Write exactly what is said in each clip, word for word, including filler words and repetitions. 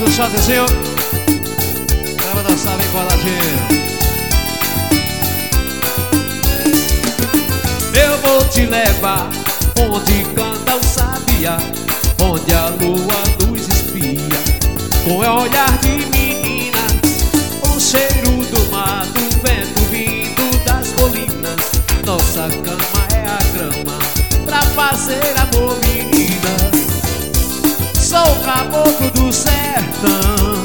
do shotzinho. Vai dançar bem coladinho. Eu vou te levar onde canta o sabiá, onde a lua nos espia, com o olhar de menina, o cheiro do mato, o vento vindo das colinas. Nossa cama é a grama pra fazer amor, menina. Sou o caboclo do sertão,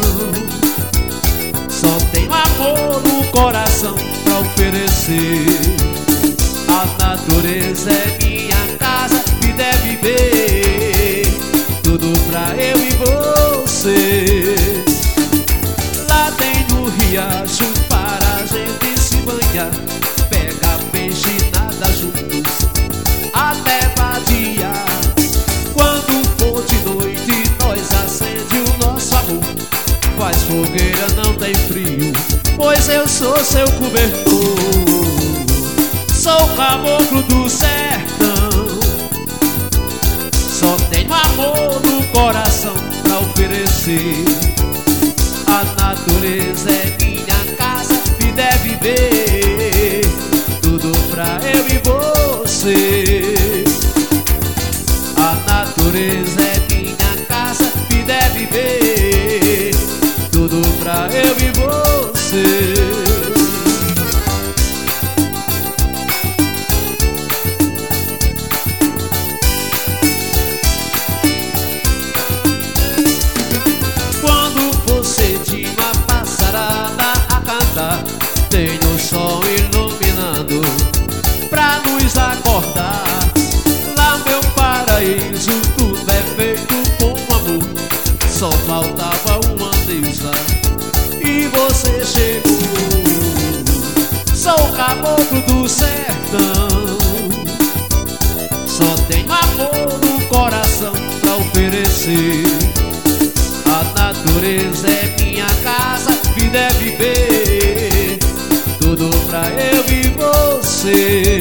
só tenho amor no coração pra oferecer. A natureza é minha casa e deve ver tudo pra eu e você. Lá tem no riacho para a gente se banhar, pega peixe e nada juntos até vadiar. Quando for de noite nós acende o nosso amor, faz fogueira, não tem frio, pois eu sou seu cobertor. Sou o caboclo do sertão, só tenho amor no coração pra oferecer. A natureza é minha casa e deve ver tudo pra eu e você. A natureza é minha casa e deve ver tudo pra eu e você. Tem o sol iluminando pra nos acordar. Lá meu paraíso tudo é feito com amor, só faltava uma deusa e você chegou. Sou o caboclo do sertão, só tenho amor no coração pra oferecer. A natureza é minha casa e deve ver tudo pra eu e você.